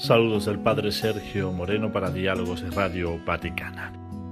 Saludos del Padre Sergio Moreno para Diálogos de Radio Vaticana.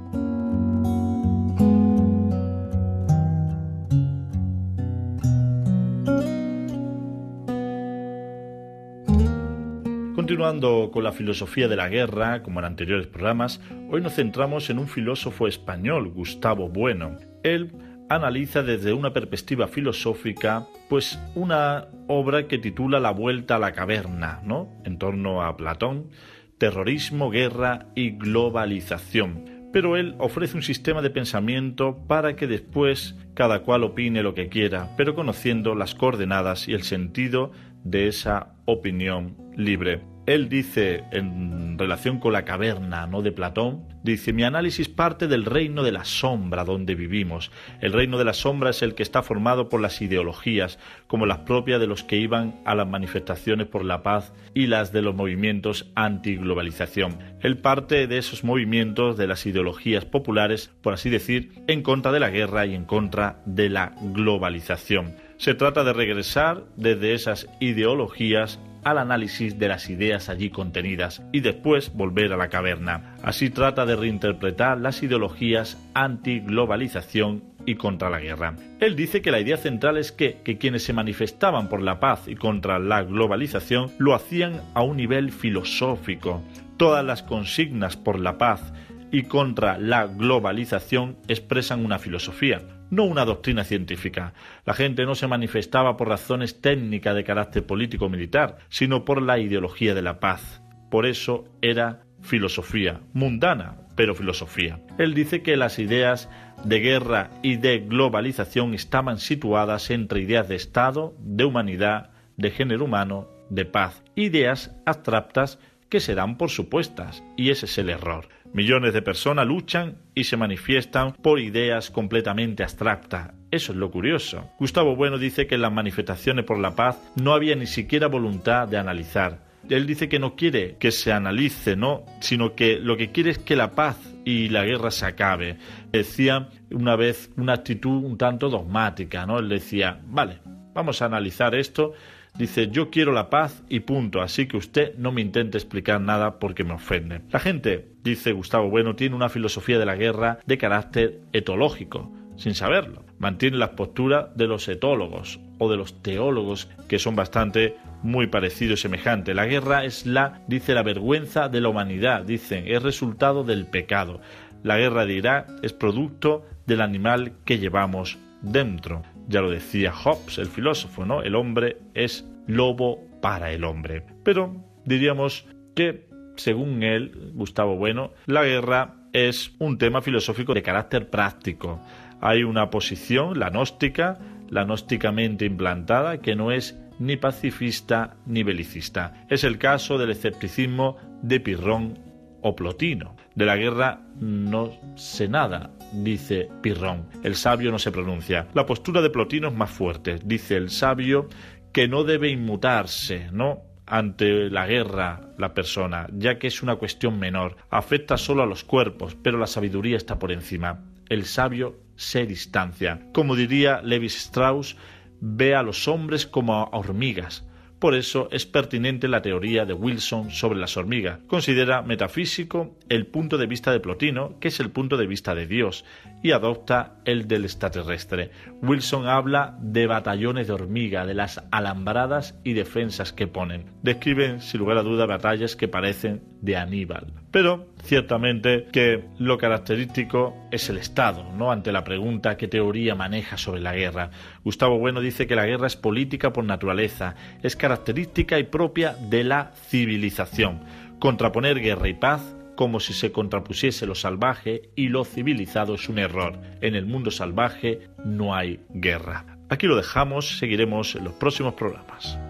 Continuando con la filosofía de la guerra, como en anteriores programas, hoy nos centramos en un filósofo español, Gustavo Bueno. Él analiza desde una perspectiva filosófica, pues una obra que titula La vuelta a la caverna, ¿no? En torno a Platón, terrorismo, guerra y globalización. Pero él ofrece un sistema de pensamiento para que después cada cual opine lo que quiera, pero conociendo las coordenadas y el sentido de esa opinión libre. Él dice, en relación con la caverna, ¿no?, de Platón, dice: mi análisis parte del reino de la sombra donde vivimos. El reino de la sombra es el que está formado por las ideologías, como las propias de los que iban a las manifestaciones por la paz y las de los movimientos antiglobalización. Él parte de esos movimientos, de las ideologías populares, por así decir, en contra de la guerra y en contra de la globalización. Se trata de regresar desde esas ideologías al análisis de las ideas allí contenidas y después volver a la caverna. Así trata de reinterpretar las ideologías anti-globalización y contra la guerra. Él dice que la idea central es que quienes se manifestaban por la paz y contra la globalización lo hacían a un nivel filosófico. Todas las consignas por la paz y contra la globalización expresan una filosofía, no una doctrina científica. La gente no se manifestaba por razones técnicas de carácter político-militar, sino por la ideología de la paz. Por eso era filosofía, mundana, pero filosofía. Él dice que las ideas de guerra y de globalización estaban situadas entre ideas de Estado, de humanidad, de género humano, de paz, ideas abstractas que se dan por supuestas, y ese es el error. Millones de personas luchan y se manifiestan por ideas completamente abstractas. Eso es lo curioso. Gustavo Bueno dice que en las manifestaciones por la paz no había ni siquiera voluntad de analizar. Él dice que no quiere que se analice, ¿no?, sino que lo que quiere es que la paz y la guerra se acabe. Decía una vez una actitud un tanto dogmática, ¿no? Él decía: vale, vamos a analizar esto. Dice: yo quiero la paz y punto, así que usted no me intente explicar nada porque me ofende. La gente, dice Gustavo Bueno, tiene una filosofía de la guerra de carácter etológico, sin saberlo. Mantiene las posturas de los etólogos o de los teólogos, que son bastante muy parecidos y semejantes. La guerra es la vergüenza de la humanidad, dicen, es resultado del pecado. La guerra de Irak es producto del animal que llevamos dentro. Ya lo decía Hobbes, el filósofo, ¿no? El hombre es lobo para el hombre. Pero diríamos que, según él, Gustavo Bueno, la guerra es un tema filosófico de carácter práctico. Hay una posición, la gnósticamente implantada, que no es ni pacifista ni belicista. Es el caso del escepticismo de Pirrón o Plotino. De la guerra no sé nada, dice Pirrón. El sabio no se pronuncia. La postura de Plotino es más fuerte. Dice el sabio que no debe inmutarse, ¿no?, ante la guerra la persona, ya que es una cuestión menor. Afecta solo a los cuerpos, pero la sabiduría está por encima. El sabio se distancia. Como diría Levi Strauss, ve a los hombres como a hormigas. Por eso es pertinente la teoría de Wilson sobre las hormigas. Considera metafísico el punto de vista de Plotino, que es el punto de vista de Dios, y adopta el del extraterrestre. Wilson habla de batallones de hormigas, de las alambradas y defensas que ponen. Describen, sin lugar a duda, batallas que parecen de Aníbal. Pero, ciertamente, que lo característico es el Estado, ¿no?, ante la pregunta ¿qué teoría maneja sobre la guerra? Gustavo Bueno dice que la guerra es política por naturaleza, es característica y propia de la civilización. Contraponer guerra y paz como si se contrapusiese lo salvaje y lo civilizado es un error. En el mundo salvaje no hay guerra. Aquí lo dejamos, seguiremos en los próximos programas.